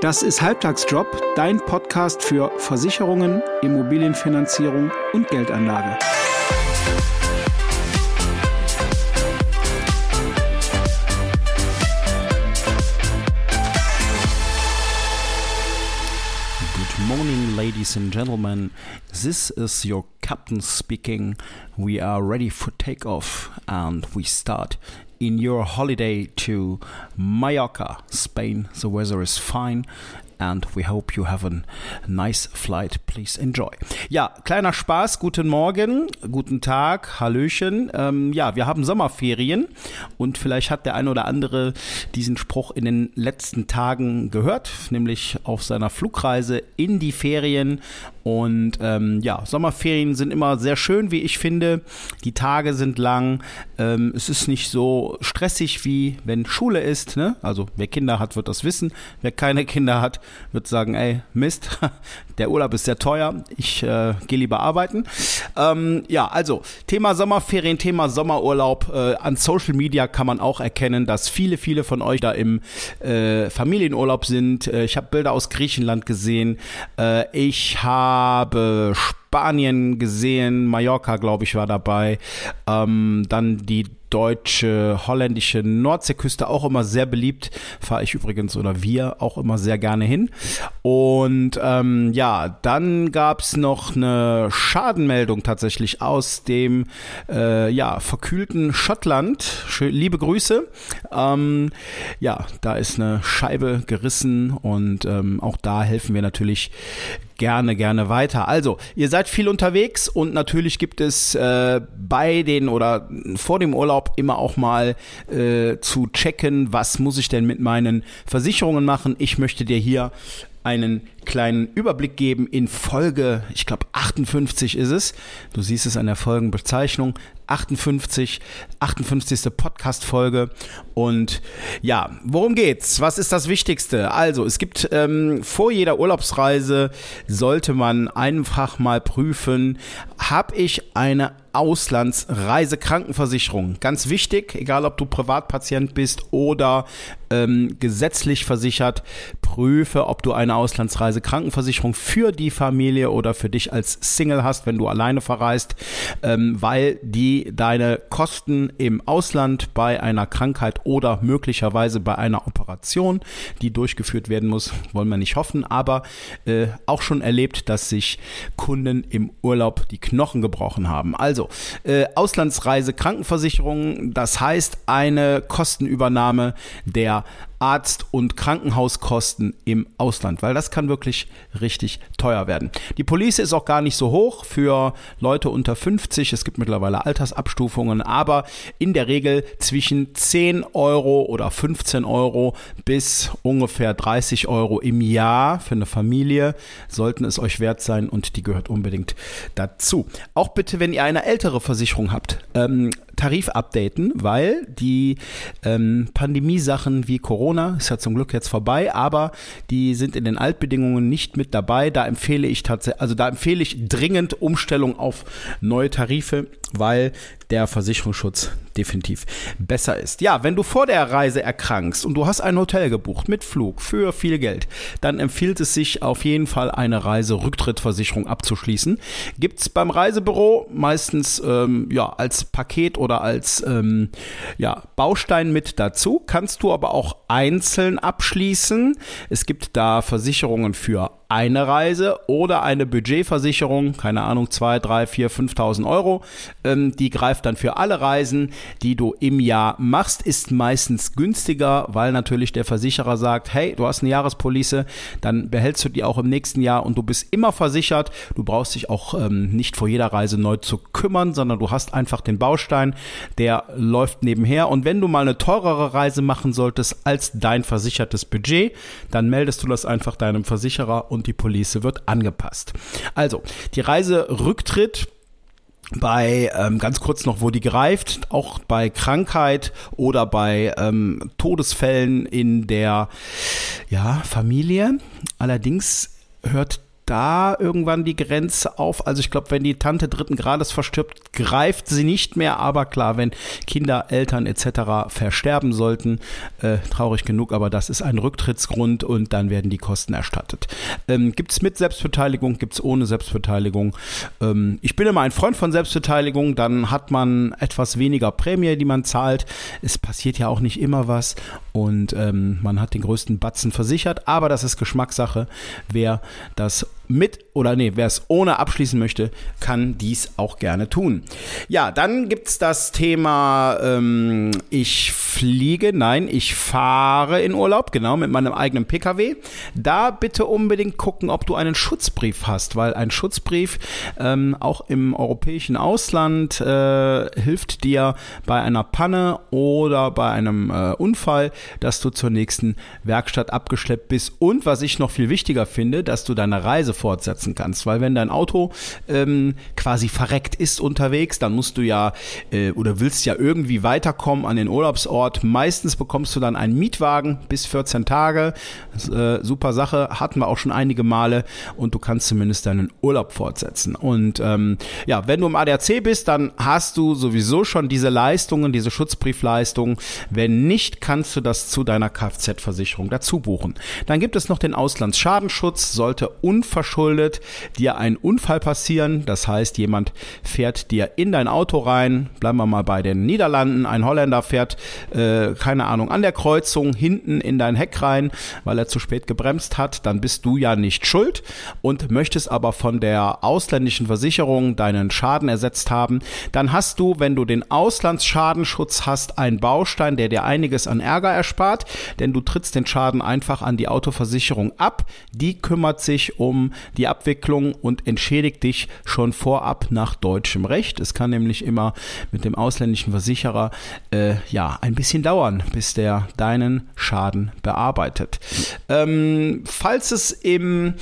Das ist Halbtagsjob, dein Podcast für Versicherungen, Immobilienfinanzierung und Geldanlage. Good morning, ladies and gentlemen. This is your captain speaking. We are ready for takeoff and we start in your holiday to Mallorca, Spain. The weather is fine and we hope you have a nice flight. Please enjoy. Ja, kleiner Spaß. Guten Morgen, guten Tag, Hallöchen. Wir haben Sommerferien und vielleicht hat der eine oder andere diesen Spruch in den letzten Tagen gehört, nämlich auf seiner Flugreise in die Ferien. Und Sommerferien sind immer sehr schön, wie ich finde. Die Tage sind lang. Es ist nicht so stressig, wie wenn Schule ist, ne? Also wer Kinder hat, wird das wissen. Wer keine Kinder hat, wird sagen, ey, Mist, der Urlaub ist sehr teuer. Ich gehe lieber arbeiten. Also Thema Sommerferien, Thema Sommerurlaub. An Social Media kann man auch erkennen, dass viele von euch da im Familienurlaub sind. Ich habe Bilder aus Griechenland gesehen. Ich habe Spanien gesehen, Mallorca, glaube ich, war dabei. Dann die deutsche, holländische Nordseeküste, auch immer sehr beliebt. Fahre ich übrigens oder wir auch immer sehr gerne hin. Und dann gab es noch eine Schadenmeldung tatsächlich aus dem verkühlten Schottland. Liebe Grüße. Da ist eine Scheibe gerissen und auch da helfen wir natürlich gerne weiter. Also, ihr seid viel unterwegs und natürlich gibt es bei den oder vor dem Urlaub immer auch mal zu checken, was muss ich denn mit meinen Versicherungen machen. Ich möchte dir hier einen kleinen Überblick geben in Folge, ich glaube 58 ist es. Du siehst es an der Folgenbezeichnung. 58. Podcast-Folge. Und ja, worum geht's? Was ist das Wichtigste? Also, es gibt vor jeder Urlaubsreise sollte man einfach mal prüfen, habe ich eine Auslandsreisekrankenversicherung? Ganz wichtig, egal ob du Privatpatient bist oder gesetzlich versichert, prüfe, ob du eine Auslandsreisekrankenversicherung für die Familie oder für dich als Single hast, wenn du alleine verreist, weil die deine Kosten im Ausland bei einer Krankheit oder möglicherweise bei einer Operation, die durchgeführt werden muss, wollen wir nicht hoffen, aber auch schon erlebt, dass sich Kunden im Urlaub die Knochen gebrochen haben. Also Auslandsreisekrankenversicherung, das heißt eine Kostenübernahme der Arzt- und Krankenhauskosten im Ausland, weil das kann wirklich richtig teuer werden. Die Police ist auch gar nicht so hoch für Leute unter 50. Es gibt mittlerweile Altersabstufungen, aber in der Regel zwischen 10 Euro oder 15 Euro bis ungefähr 30 Euro im Jahr für eine Familie sollten es euch wert sein und die gehört unbedingt dazu. Auch bitte, wenn ihr eine ältere Versicherung habt, Tarif updaten, weil die Pandemie-Sachen wie Corona ist ja zum Glück jetzt vorbei, aber die sind in den Altbedingungen nicht mit dabei. Da empfehle ich dringend Umstellung auf neue Tarife, weil der Versicherungsschutz definitiv besser ist. Ja, wenn du vor der Reise erkrankst und du hast ein Hotel gebucht mit Flug für viel Geld, dann empfiehlt es sich auf jeden Fall eine Reiserücktrittversicherung abzuschließen. Gibt es beim Reisebüro meistens als Paket oder als Baustein mit dazu. Kannst du aber auch einzeln abschließen. Es gibt da Versicherungen für eine Reise oder eine Budgetversicherung, keine Ahnung, 2, 3, 4, 5.000 Euro. Die greift dann für alle Reisen, die du im Jahr machst, ist meistens günstiger, weil natürlich der Versicherer sagt, hey, du hast eine Jahrespolice, dann behältst du die auch im nächsten Jahr und du bist immer versichert. Du brauchst dich auch nicht vor jeder Reise neu zu kümmern, sondern du hast einfach den Baustein, der läuft nebenher. Und wenn du mal eine teurere Reise machen solltest als dein versichertes Budget, dann meldest du das einfach deinem Versicherer und die Police wird angepasst. Also, die Reiserücktritt bei, ganz kurz noch, wo die greift, auch bei Krankheit oder bei Todesfällen in der Familie. Allerdings hört da irgendwann die Grenze auf. Also ich glaube, wenn die Tante 3. Grades verstirbt, greift sie nicht mehr. Aber klar, wenn Kinder, Eltern etc. versterben sollten, traurig genug, aber das ist ein Rücktrittsgrund und dann werden die Kosten erstattet. Gibt es mit Selbstbeteiligung, gibt es ohne Selbstbeteiligung. Ich bin immer ein Freund von Selbstbeteiligung, dann hat man etwas weniger Prämie, die man zahlt. Es passiert ja auch nicht immer was und man hat den größten Batzen versichert, aber das ist Geschmackssache. Wer das wer es ohne abschließen möchte, kann dies auch gerne tun. Ja, dann gibt es das Thema, ich fahre in Urlaub, genau, mit meinem eigenen Pkw. Da bitte unbedingt gucken, ob du einen Schutzbrief hast, weil ein Schutzbrief auch im europäischen Ausland hilft dir bei einer Panne oder bei einem Unfall, dass du zur nächsten Werkstatt abgeschleppt bist und was ich noch viel wichtiger finde, dass du deine Reise fortsetzen kannst, weil wenn dein Auto quasi verreckt ist unterwegs, dann musst du ja oder willst ja irgendwie weiterkommen an den Urlaubsort. Meistens bekommst du dann einen Mietwagen bis 14 Tage. Super Sache, hatten wir auch schon einige Male und du kannst zumindest deinen Urlaub fortsetzen. Und wenn du im ADAC bist, dann hast du sowieso schon diese Leistungen, diese Schutzbriefleistungen. Wenn nicht, kannst du das zu deiner Kfz-Versicherung dazu buchen. Dann gibt es noch den Auslandsschadenschutz, sollte unverschuldet dir ein Unfall passieren, das heißt, jemand fährt dir in dein Auto rein, bleiben wir mal bei den Niederlanden, ein Holländer fährt, an der Kreuzung hinten in dein Heck rein, weil er zu spät gebremst hat, dann bist du ja nicht schuld und möchtest aber von der ausländischen Versicherung deinen Schaden ersetzt haben, dann hast du, wenn du den Auslandsschadenschutz hast, einen Baustein, der dir einiges an Ärger erspart, denn du trittst den Schaden einfach an die Autoversicherung ab, die kümmert sich um die Abwicklung und entschädigt dich schon vorab nach deutschem Recht. Es kann nämlich immer mit dem ausländischen Versicherer ein bisschen dauern, bis der deinen Schaden bearbeitet. Falls es im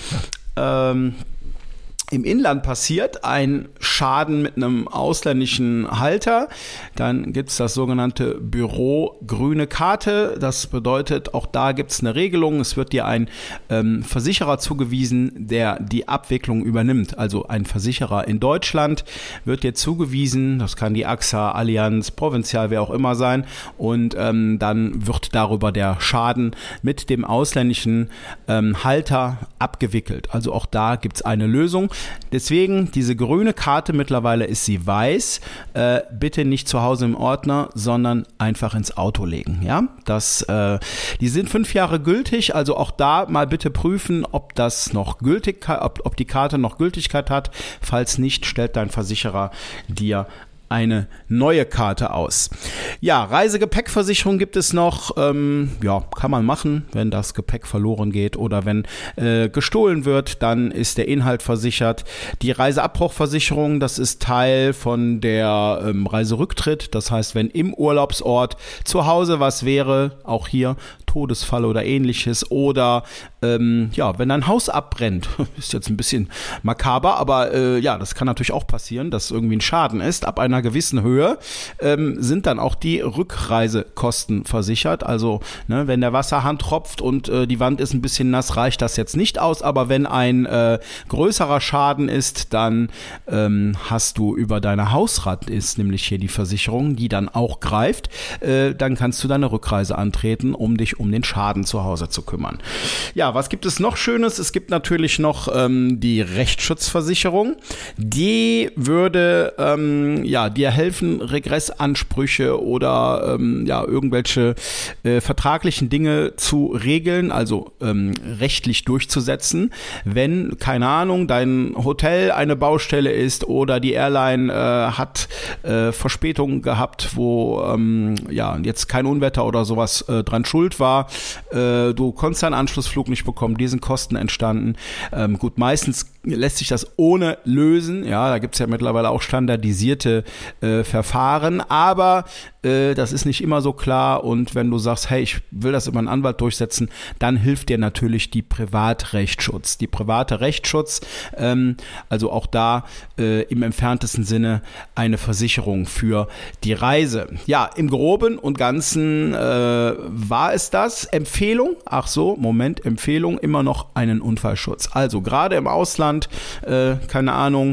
Inland passiert, ein Schaden mit einem ausländischen Halter, dann gibt es das sogenannte Büro grüne Karte. Das bedeutet, auch da gibt es eine Regelung. Es wird dir ein Versicherer zugewiesen, der die Abwicklung übernimmt. Also ein Versicherer in Deutschland wird dir zugewiesen. Das kann die AXA, Allianz, Provinzial, wer auch immer sein. Und dann wird darüber der Schaden mit dem ausländischen Halter abgewickelt. Also auch da gibt es eine Lösung. Deswegen diese grüne Karte, mittlerweile ist sie weiß, bitte nicht zu Hause im Ordner, sondern einfach ins Auto legen. Ja, die sind 5 Jahre gültig, also auch da mal bitte prüfen, ob die Karte noch Gültigkeit hat. Falls nicht, stellt dein Versicherer dir eine neue Karte aus. Ja, Reisegepäckversicherung gibt es noch, kann man machen, wenn das Gepäck verloren geht oder wenn gestohlen wird, dann ist der Inhalt versichert. Die Reiseabbruchversicherung, das ist Teil von der Reiserücktritt, das heißt, wenn im Urlaubsort zu Hause was wäre, auch hier Todesfall oder ähnliches oder wenn ein Haus abbrennt, ist jetzt ein bisschen makaber, aber das kann natürlich auch passieren, dass irgendwie ein Schaden ist, ab einer gewissen Höhe sind dann auch die Rückreisekosten versichert, also wenn der Wasserhahn tropft und die Wand ist ein bisschen nass, reicht das jetzt nicht aus, aber wenn ein größerer Schaden ist, dann hast du über deine Hausrat ist nämlich hier die Versicherung, die dann auch greift, dann kannst du deine Rückreise antreten, um dich um den Schaden zu Hause zu kümmern. Ja, was gibt es noch Schönes? Es gibt natürlich noch die Rechtsschutzversicherung. Die würde dir helfen, Regressansprüche oder irgendwelche vertraglichen Dinge zu regeln, also rechtlich durchzusetzen. Wenn, keine Ahnung, dein Hotel eine Baustelle ist oder die Airline hat Verspätungen gehabt, wo jetzt kein Unwetter oder sowas dran schuld war, du konntest deinen Anschlussflug nicht bekommen, die sind Kosten entstanden. Meistens lässt sich das ohne lösen, ja, da gibt es ja mittlerweile auch standardisierte Verfahren, aber Das ist nicht immer so klar und wenn du sagst, hey, ich will das über einen Anwalt durchsetzen, dann hilft dir natürlich die Privatrechtsschutz. Die private Rechtsschutz, also auch da im entferntesten Sinne eine Versicherung für die Reise. Ja, im Groben und Ganzen war es das. Empfehlung, Empfehlung, immer noch einen Unfallschutz. Also gerade im Ausland, keine Ahnung,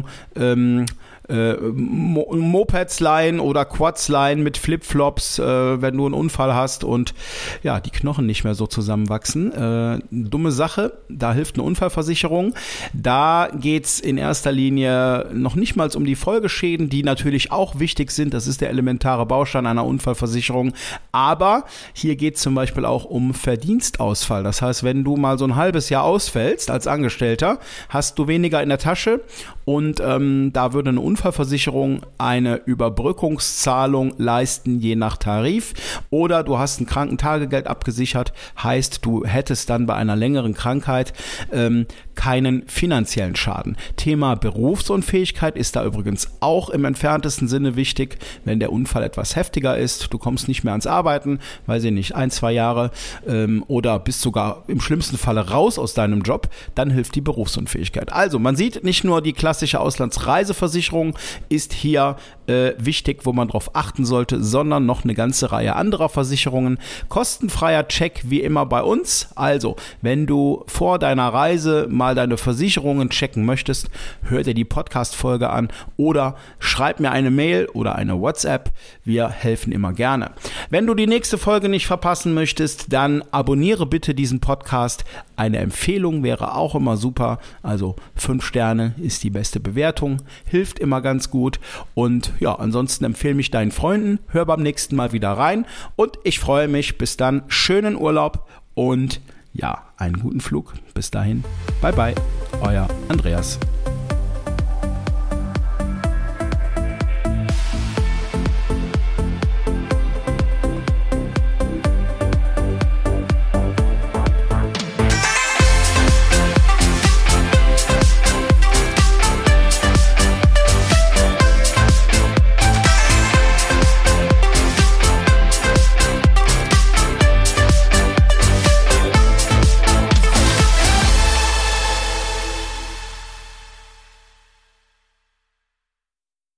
Mopeds leihen oder Quads leihen mit Flipflops, wenn du einen Unfall hast und ja, die Knochen nicht mehr so zusammenwachsen. Dumme Sache, da hilft eine Unfallversicherung. Da geht's in erster Linie noch nicht mal um die Folgeschäden, die natürlich auch wichtig sind. Das ist der elementare Baustein einer Unfallversicherung. Aber hier geht's zum Beispiel auch um Verdienstausfall. Das heißt, wenn du mal so ein halbes Jahr ausfällst als Angestellter, hast du weniger in der Tasche und da würde eine Unfallversicherung eine Überbrückungszahlung leisten, je nach Tarif. Oder du hast ein Krankentagegeld abgesichert, heißt, du hättest dann bei einer längeren Krankheit keinen finanziellen Schaden. Thema Berufsunfähigkeit ist da übrigens auch im entferntesten Sinne wichtig, wenn der Unfall etwas heftiger ist, du kommst nicht mehr ans Arbeiten, weiß ich nicht, 1-2 Jahre oder bist sogar im schlimmsten Falle raus aus deinem Job, dann hilft die Berufsunfähigkeit. Also man sieht, nicht nur die klassische Auslandsreiseversicherung ist hier wichtig, wo man drauf achten sollte, sondern noch eine ganze Reihe anderer Versicherungen. Kostenfreier Check wie immer bei uns. Also, wenn du vor deiner Reise mal deine Versicherungen checken möchtest, hör dir die Podcast-Folge an oder schreib mir eine Mail oder eine WhatsApp. Wir helfen immer gerne. Wenn du die nächste Folge nicht verpassen möchtest, dann abonniere bitte diesen Podcast. Eine Empfehlung wäre auch immer super. Also 5 Sterne ist die beste Bewertung, hilft immer ganz gut und ja, ansonsten empfehle mich deinen Freunden, hör beim nächsten Mal wieder rein und ich freue mich. Bis dann, schönen Urlaub und ja, einen guten Flug. Bis dahin, bye bye, euer Andreas.